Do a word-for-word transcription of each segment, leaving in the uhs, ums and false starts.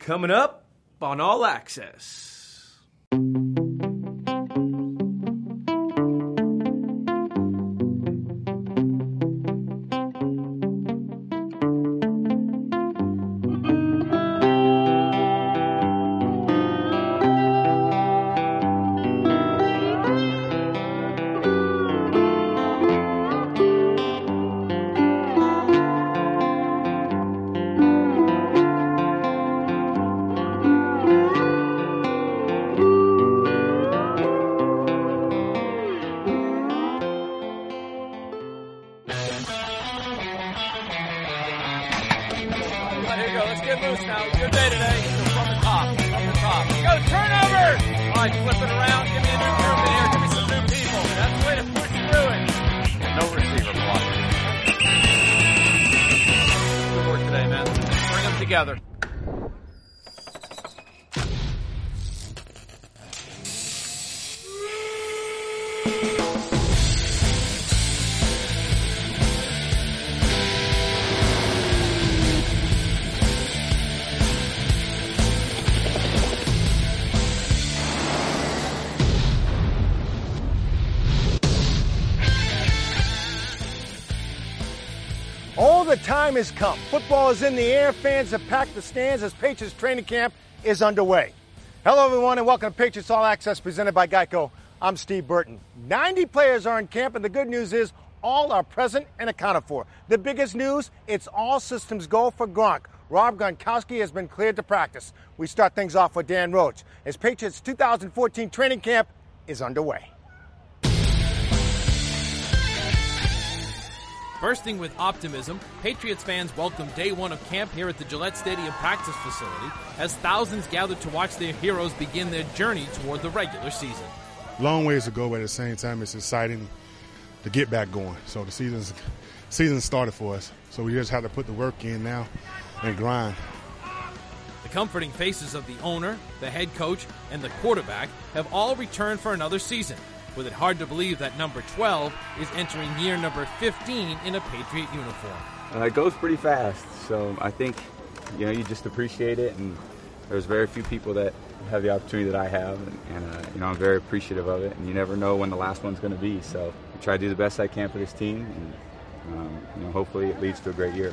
Coming up on All Access. Together. All the time has come. Football is in the air. Fans have packed the stands as Patriots training camp is underway. Hello, everyone, and welcome to Patriots All Access presented by Geico. I'm Steve Burton. ninety players are in camp, and the good news is all are present and accounted for. The biggest news, it's all systems go for Gronk. Rob Gronkowski has been cleared to practice. We start things off with Dan Roach as Patriots two thousand fourteen training camp is underway. Bursting with optimism, Patriots fans welcomed day one of camp here at the Gillette Stadium practice facility as thousands gathered to watch their heroes begin their journey toward the regular season. Long ways to go, but at the same time, it's exciting to get back going. So the season's season started for us, so we just have to put the work in now and grind. The comforting faces of the owner, the head coach, and the quarterback have all returned for another season, with it hard to believe that number twelve is entering year number fifteen in a Patriot uniform. Uh, it goes pretty fast, so I think, you know, you just appreciate it, and there's very few people that have the opportunity that I have, and, and uh, you know, I'm very appreciative of it, and you never know when the last one's going to be, so I try to do the best I can for this team, and um, you know, hopefully it leads to a great year.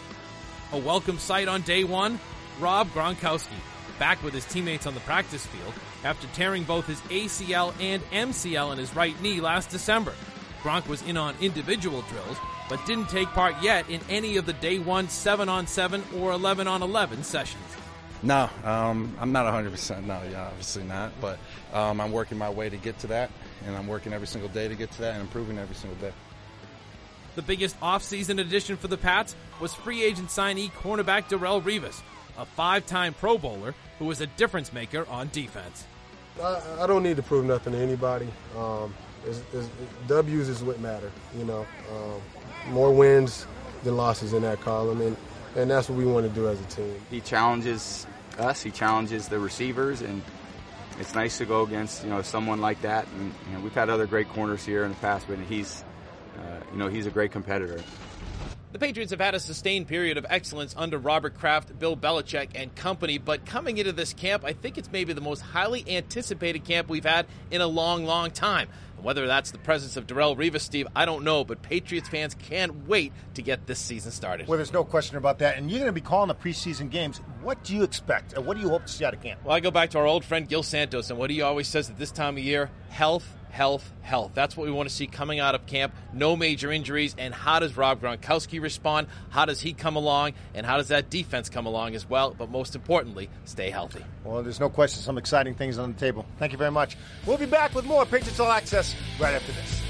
A welcome sight on day one, Rob Gronkowski, back with his teammates on the practice field after tearing both his A C L and M C L in his right knee last December. Gronk was in on individual drills, but didn't take part yet in any of the day one seven on seven or eleven on eleven sessions. No, um, I'm not one hundred percent. No, yeah, obviously not. But um, I'm working my way to get to that, and I'm working every single day to get to that and improving every single day. The biggest offseason addition for the Pats was free agent signee cornerback Darrelle Revis, a five-time Pro Bowler who was a difference maker on defense. I, I don't need to prove nothing to anybody. Um, it's, it's, W's is what matter, you know. Um, more wins than losses in that column, and, and that's what we want to do as a team. He challenges us, he challenges the receivers, and it's nice to go against, you know, someone like that. And you know, we've had other great corners here in the past, but he's, uh, you know, he's a great competitor. The Patriots have had a sustained period of excellence under Robert Kraft, Bill Belichick, and company, but coming into this camp, I think it's maybe the most highly anticipated camp we've had in a long, long time. And whether that's the presence of Darrelle Revis, Steve, I don't know, but Patriots fans can't wait to get this season started. Well, there's no question about that. And you're going to be calling the preseason games. What do you expect? And what do you hope to see out of camp? Well, I go back to our old friend Gil Santos, and what he always says at this time of year, health, health, health. That's what we want to see coming out of camp. No major injuries. And how does Rob Gronkowski respond? How does he come along? And how does that defense come along as well? But most importantly, stay healthy. Well, there's no question some exciting things on the table. Thank you very much. We'll be back with more Patriots All Access right after this.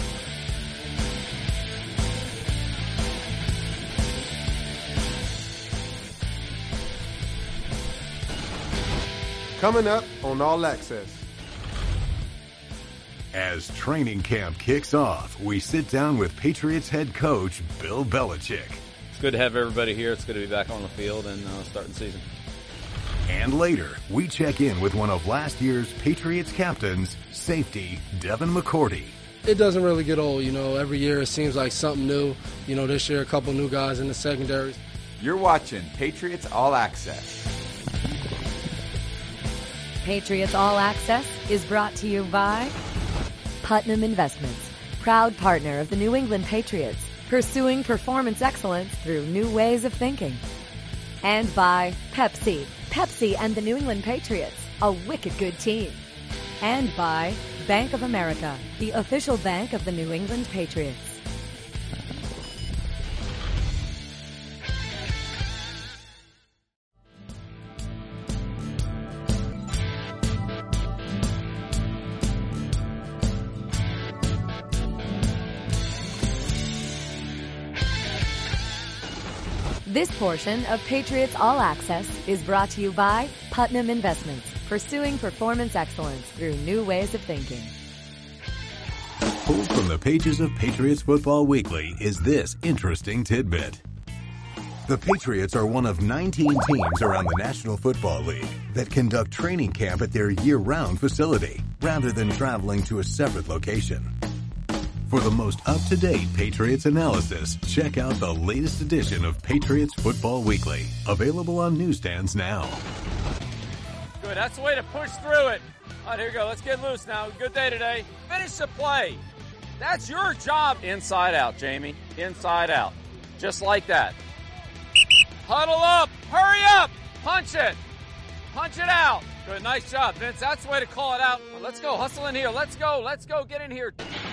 Coming up on All Access. As training camp kicks off, we sit down with Patriots head coach Bill Belichick. It's good to have everybody here. It's good to be back on the field and uh, starting the season. And later, we check in with one of last year's Patriots captains, safety Devin McCourty. It doesn't really get old, you know. Every year it seems like something new. You know, this year a couple new guys in the secondaries. You're watching Patriots All Access. Patriots All Access is brought to you by Putnam Investments, proud partner of the New England Patriots, pursuing performance excellence through new ways of thinking. And by Pepsi, Pepsi and the New England Patriots, a wicked good team. And by Bank of America, the official bank of the New England Patriots. This portion of Patriots All Access is brought to you by Putnam Investments, pursuing performance excellence through new ways of thinking. Pulled from the pages of Patriots Football Weekly is this interesting tidbit. The Patriots are one of nineteen teams around the National Football League that conduct training camp at their year-round facility rather than traveling to a separate location. For the most up-to-date Patriots analysis, check out the latest edition of Patriots Football Weekly, available on newsstands now. Good, that's the way to push through it. All right, here we go. Let's get loose now. Good day today. Finish the play. That's your job. Inside out, Jamie. Inside out. Just like that. Huddle up. Hurry up. Punch it. Punch it out. Good, nice job, Vince. That's the way to call it out. Let's go. Hustle in here. Let's go. Let's go. Get in here.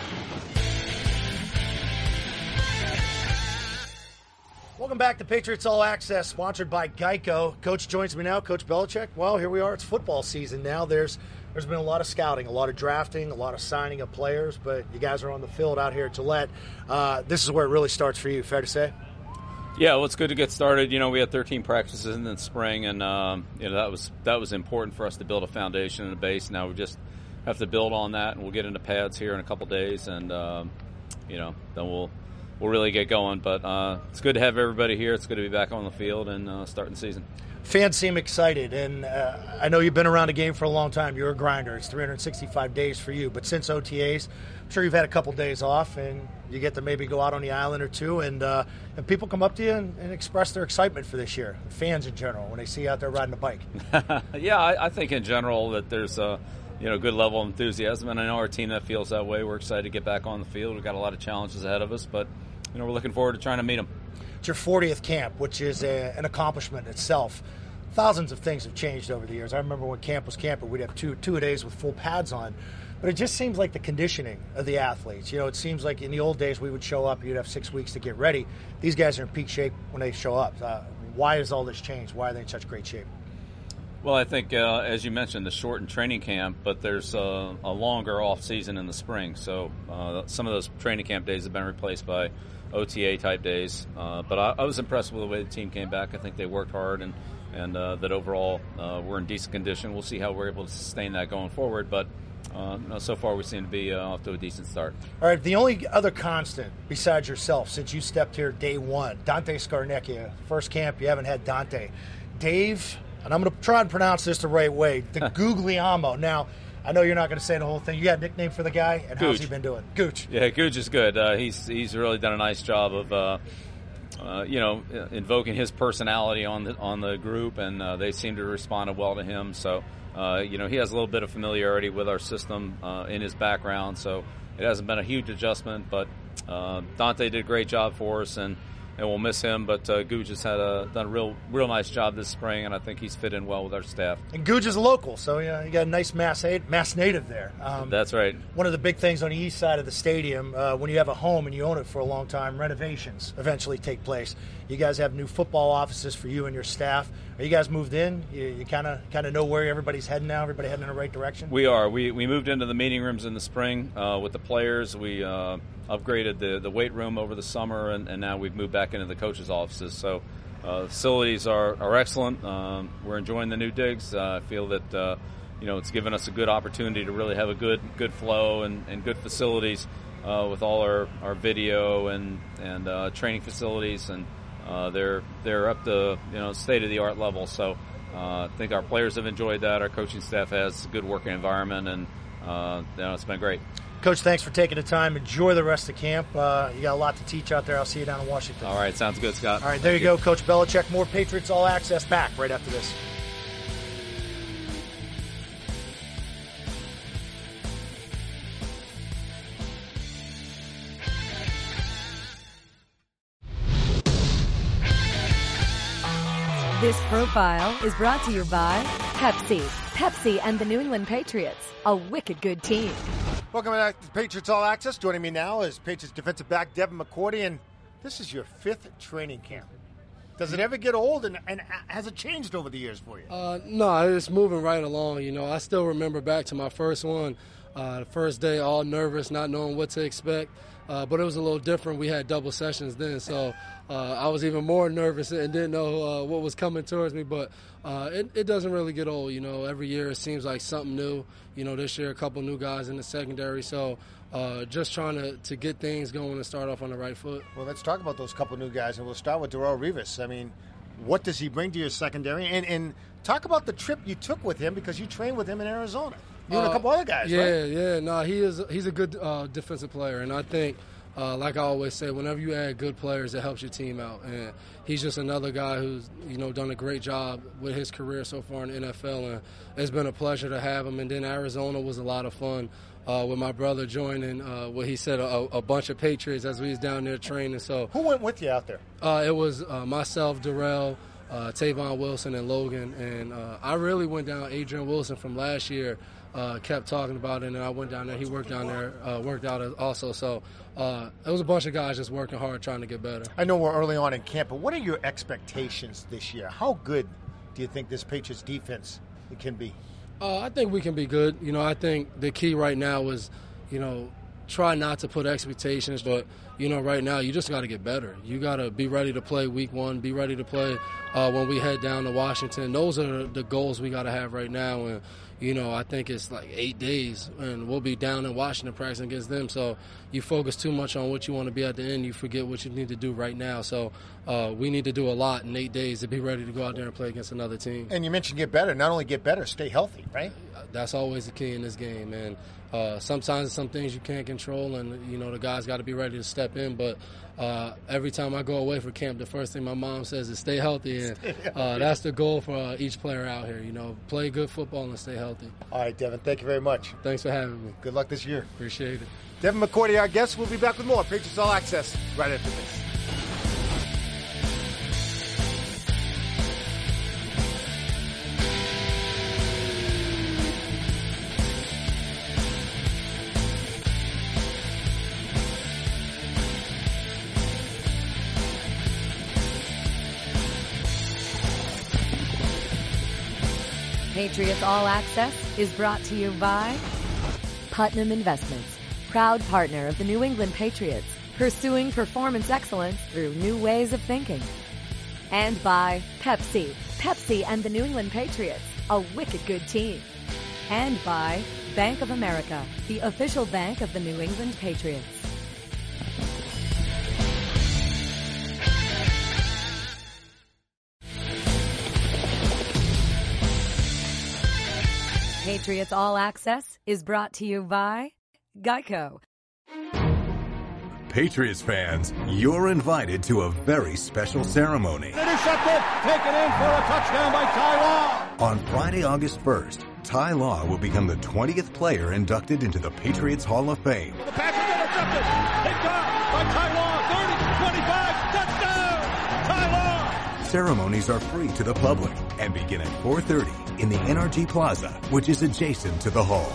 Welcome back to Patriots All Access, sponsored by Geico. Coach joins me now, Coach Belichick. Well, here we are. It's football season now. There's There's been a lot of scouting, a lot of drafting, a lot of signing of players, but you guys are on the field out here at Gillette. Uh, this is where it really starts for you, fair to say? Yeah, well, it's good to get started. You know, we had thirteen practices in the spring, and um, you know that was that was important for us to build a foundation and a base. Now we just have to build on that, and we'll get into pads here in a couple days, and um, you know, then we'll we'll really get going. But uh, it's good to have everybody here. It's good to be back on the field and uh, starting the season. Fans seem excited, and uh, I know you've been around the game for a long time. You're a grinder. It's three hundred sixty-five days for you. But since O T As, I'm sure you've had a couple days off, and you get to maybe go out on the island or two, and uh, and people come up to you and, and express their excitement for this year, fans in general, when they see you out there riding a bike. Yeah, I, I think in general that there's a you know good level of enthusiasm, and I know our team that feels that way. We're excited to get back on the field. We've got a lot of challenges ahead of us, but you know we're looking forward to trying to meet them. It's your fortieth camp, which is a, an accomplishment itself. Thousands of things have changed over the years. I remember when camp was camp, we'd have two two a days with full pads on. But it just seems like the conditioning of the athletes. You know, it seems like in the old days we would show up, you'd have six weeks to get ready. These guys are in peak shape when they show up. Uh, why has all this changed? Why are they in such great shape? Well, I think, uh, as you mentioned, the shortened training camp, but there's uh, a longer off season in the spring. So uh, some of those training camp days have been replaced by O T A-type days. Uh, but I, I was impressed with the way the team came back. I think they worked hard, and and uh, that overall uh, we're in decent condition. We'll see how we're able to sustain that going forward, but uh, you know, so far we seem to be uh, off to a decent start. All right, the only other constant besides yourself since you stepped here day one, Dante Scarnecchia. First camp, you haven't had Dante. Dave, and I'm going to try and pronounce this the right way, the Guglielmo. Now, I know you're not going to say the whole thing. You got a nickname for the guy, and Gooch. How's he been doing? Gooch. Yeah, Gooch is good. Uh, he's he's really done a nice job of uh, Uh, you know, invoking his personality on the on the group, and uh, they seem to respond well to him. So, uh, you know, he has a little bit of familiarity with our system uh, in his background. So it hasn't been a huge adjustment, but uh, Dante did a great job for us, and, and we'll miss him. But uh, Gooch has had a done a real real nice job this spring, and I think he's fit in well with our staff. And Gooch is a local, so yeah, you got a nice Mass Mass native there. Um, That's right. One of the big things on the east side of the stadium, uh, when you have a home and you own it for a long time, renovations eventually take place. You guys have new football offices for you and your staff. Are you guys moved in? You kind of kind of know where everybody's heading now? Everybody heading in the right direction? We are. We we moved into the meeting rooms in the spring uh, with the players. We uh, upgraded the, the weight room over the summer, and, and now we've moved back into the coaches' offices. So uh, facilities are, are excellent. Um, we're enjoying the new digs. Uh, I feel that uh, you know it's given us a good opportunity to really have a good good flow and, and good facilities uh, with all our, our video and and uh, training facilities, and uh, they're they're up to you know state of the art level. So uh, I think our players have enjoyed that. Our coaching staff has a good working environment, and uh, you know, it's been great. Coach, thanks for taking the time. Enjoy the rest of camp. Uh, you got a lot to teach out there. I'll see you down in Washington. All right, sounds good, Scott. All right, there you, you go, Coach Belichick. More Patriots All Access back right after this. This profile is brought to you by Pepsi. Pepsi and the New England Patriots, a wicked good team. Welcome back to Patriots All Access. Joining me now is Patriots defensive back Devin McCourty, and this is your fifth training camp. Does it ever get old, and, and has it changed over the years for you? Uh, no, it's moving right along. You know, I still remember back to my first one, uh, the first day, all nervous, not knowing what to expect. Uh, but it was a little different. We had double sessions then, so uh, I was even more nervous and didn't know uh, what was coming towards me. But uh, it, it doesn't really get old. You know, every year it seems like something new. You know, this year a couple new guys in the secondary, so uh, just trying to, to get things going and start off on the right foot. Well, let's talk about those couple new guys, and we'll start with Darrelle Revis. I mean, what does he bring to your secondary? And, and talk about the trip you took with him, because you trained with him in Arizona. You and a couple uh, other guys, yeah, right? Yeah, yeah. No, he is. He's a good uh, defensive player, and I think, uh, like I always say, whenever you add good players, it helps your team out. And he's just another guy who's, you know, done a great job with his career so far in the N F L, and it's been a pleasure to have him. And then Arizona was a lot of fun uh, with my brother joining. Uh, what he said, a, a bunch of Patriots as we was down there training. So who went with you out there? Uh, it was uh, myself, Darrelle, uh, Tavon Wilson, and Logan. And uh, I really went down. Adrian Wilson from last year. Uh, kept talking about it, and I went down there. He worked down there, uh, worked out also. So uh, it was a bunch of guys just working hard, trying to get better. I know we're early on in camp, but what are your expectations this year? How good do you think this Patriots defense can be? Uh, I think we can be good. You know, I think the key right now is, you know, try not to put expectations, but, you know, right now you just got to get better. You got to be ready to play week one, be ready to play uh, when we head down to Washington. Those are the goals we got to have right now. And, you know, I think it's like eight days, and we'll be down in Washington practicing against them. So you focus too much on what you want to be at the end, you forget what you need to do right now. So uh, we need to do a lot in eight days to be ready to go out there and play against another team. And you mentioned get better. Not only get better, stay healthy, right? That's always the key in this game, and uh, sometimes some things you can't control, and, you know, the guys got to be ready to step in. But uh, every time I go away for camp, the first thing my mom says is stay healthy, and uh, that's the goal for uh, each player out here. You know, play good football and stay healthy. All right, Devin, thank you very much. Thanks for having me. Good luck this year. Appreciate it. Devin McCourty, our guest. We'll be back with more Patriots All Access right after this. Patriots All Access is brought to you by Putnam Investments, proud partner of the New England Patriots, pursuing performance excellence through new ways of thinking. And by Pepsi. Pepsi and the New England Patriots, a wicked good team. And by Bank of America, the official bank of the New England Patriots. Patriots All Access is brought to you by Geico. Patriots fans, you're invited to a very special ceremony. Intercepted, taken in for a touchdown by Ty Law. On Friday, August first, Ty Law will become the twentieth player inducted into the Patriots Hall of Fame. The pass is intercepted, picked off by Ty Law, thirty, twenty-five, touchdown, Ty Law. Ceremonies are free to the public and begin at four thirty in the N R G Plaza, which is adjacent to the Hall.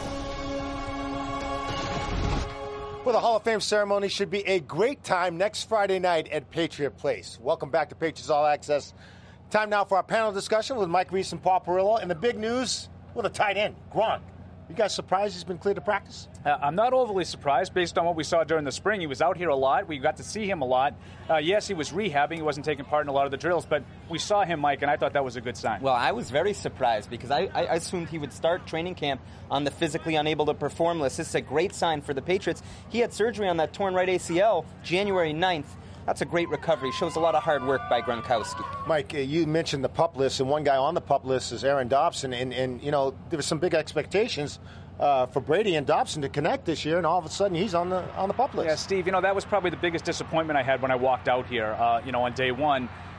Well, the Hall of Fame ceremony should be a great time next Friday night at Patriot Place. Welcome back to Patriots All Access. Time now for our panel discussion with Mike Reese and Paul Perillo. And the big news with a tight end, Gronk. You guys surprised he's been cleared to practice? Uh, I'm not overly surprised based on what we saw during the spring. He was out here a lot. We got to see him a lot. Uh, yes, he was rehabbing. He wasn't taking part in a lot of the drills, but we saw him, Mike, and I thought that was a good sign. Well, I was very surprised because I, I assumed he would start training camp on the physically unable to perform list. This is a great sign for the Patriots. He had surgery on that torn right A C L January ninth. That's a great recovery. Shows a lot of hard work by Gronkowski. Mike, uh, you mentioned the PUP list, and one guy on the PUP list is Aaron Dobson, and, and you know, there were some big expectations uh, for Brady and Dobson to connect this year, and all of a sudden he's on the on the PUP list. Yeah, Steve, you know, that was probably the biggest disappointment I had when I walked out here, uh, you know, on day one.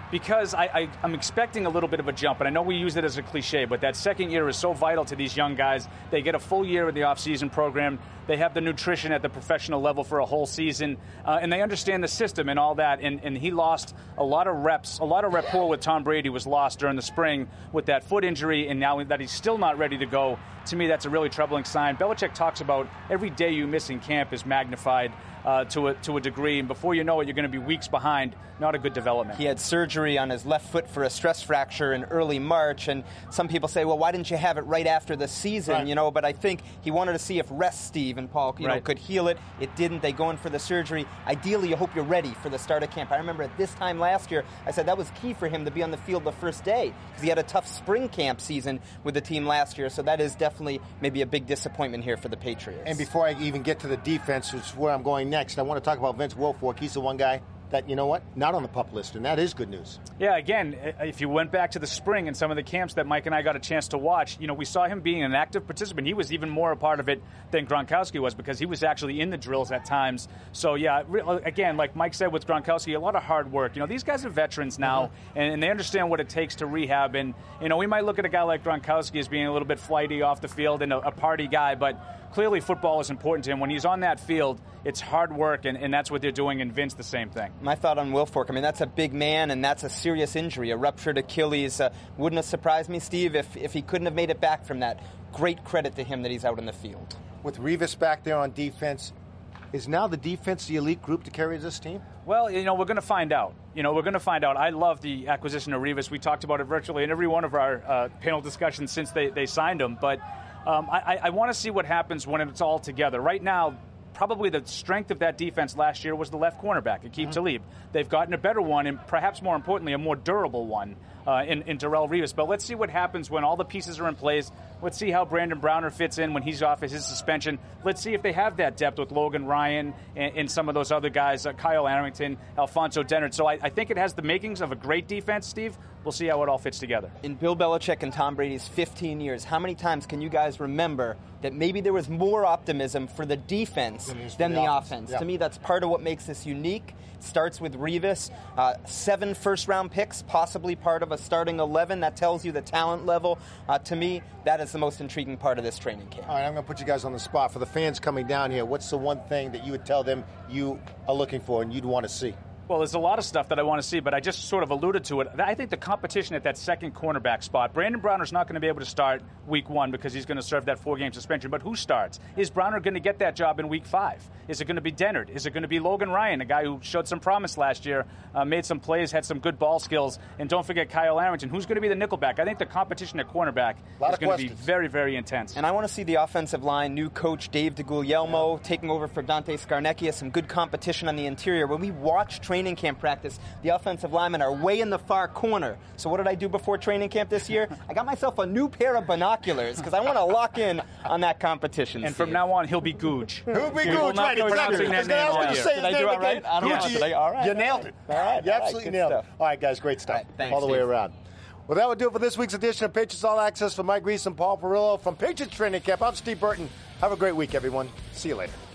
Because I, I, I'm expecting a little bit of a jump, and I know we use it as a cliche, but that second year is so vital to these young guys. They get a full year in the off-season program. They have the nutrition at the professional level for a whole season, uh, and they understand the system and all that. And, and he lost a lot of reps. A lot of rapport with Tom Brady was lost during the spring with that foot injury, and now that he's still not ready to go, to me that's a really troubling sign. Belichick talks about every day you miss in camp is magnified uh, to, a, to a degree, and before you know it, you're going to be weeks behind. Not a good development. He had surgery on his left foot for a stress fracture in early March, and some people say, well, why didn't you have it right after the season? Right. You know, but I think he wanted to see if rest, Steve and Paul, you right. know, could heal it. It didn't. They go in for the surgery. Ideally, you hope you're ready for the start of camp. I remember at this time last year, I said that was key for him to be on the field the first day because he had a tough spring camp season with the team last year. So that is definitely maybe a big disappointment here for the Patriots. And before I even get to the defense, which is where I'm going next, I want to talk about Vince Wilfork. He's the one guy that, you know what, not on the PUP list, and that is good news. Yeah, again, if you went back to the spring and some of the camps that Mike and I got a chance to watch, you know, we saw him being an active participant. He was even more a part of it than Gronkowski was because he was actually in the drills at times. So, yeah, again, like Mike said with Gronkowski, a lot of hard work. You know, these guys are veterans now, mm-hmm. and, and they understand what it takes to rehab. And, you know, we might look at a guy like Gronkowski as being a little bit flighty off the field and a, a party guy, but clearly football is important to him. When he's on that field, it's hard work, and, and that's what they're doing, and Vince the same thing. My thought on Wilfork, I mean, that's a big man, and that's a serious injury, a ruptured Achilles. Uh, wouldn't have surprised me, Steve, if, if he couldn't have made it back from that. Great credit to him that he's out in the field. With Revis back there on defense, is now the defense the elite group to carry this team? Well, you know, we're going to find out. You know, we're going to find out. I love the acquisition of Revis. We talked about it virtually in every one of our uh, panel discussions since they, they signed him, but um, I, I want to see what happens when it's all together. Right now, probably the strength of that defense last year was the left cornerback, Aqib mm-hmm. Talib. They've gotten a better one, and perhaps more importantly, a more durable one uh, in, in Darrelle Revis. But let's see what happens when all the pieces are in place. Let's see how Brandon Browner fits in when he's off his suspension. Let's see if they have that depth with Logan Ryan and, and some of those other guys, uh, Kyle Arrington, Alfonso Dennard. So I, I think it has the makings of a great defense, Steve. We'll see how it all fits together. In Bill Belichick and Tom Brady's fifteen years, how many times can you guys remember that maybe there was more optimism for the defense than the, the offense? offense. Yeah. To me, that's part of what makes this unique. It starts with Revis. Uh, seven first-round picks, possibly part of a starting eleven. That tells you the talent level. Uh, to me, that is the most intriguing part of this training camp. All right, I'm going to put you guys on the spot. For the fans coming down here, what's the one thing that you would tell them you are looking for and you'd want to see? Well, there's a lot of stuff that I want to see, but I just sort of alluded to it. I think the competition at that second cornerback spot, Brandon Browner's not going to be able to start week one because he's going to serve that four-game suspension. But who starts? Is Browner going to get that job in week five? Is it going to be Dennard? Is it going to be Logan Ryan, a guy who showed some promise last year, uh, made some plays, had some good ball skills? And don't forget Kyle Arrington. Who's going to be the nickelback? I think the competition at cornerback is going to be very, very intense. And I want to see the offensive line, new coach Dave DeGuglielmo yeah. taking over for Dante Scarnecchia, some good competition on the interior. When we watch training camp practice, the offensive linemen are way in the far corner. So what did I do before training camp this year? I got myself a new pair of binoculars because I want to lock in on that competition. And Steve. from now on, he'll be Googe. He'll be he Googe, right? Exactly. That name I was going to say Did I do it right? I don't know. Did I, all right. You nailed it. All right. You absolutely right, nailed stuff. it. All right, guys, great stuff. All, right, thanks, all the Steve. way around. Well, that would do it for this week's edition of Patriots All Access. For Mike Reese and Paul Perillo from Patriots Training Camp, I'm Steve Burton. Have a great week, everyone. See you later.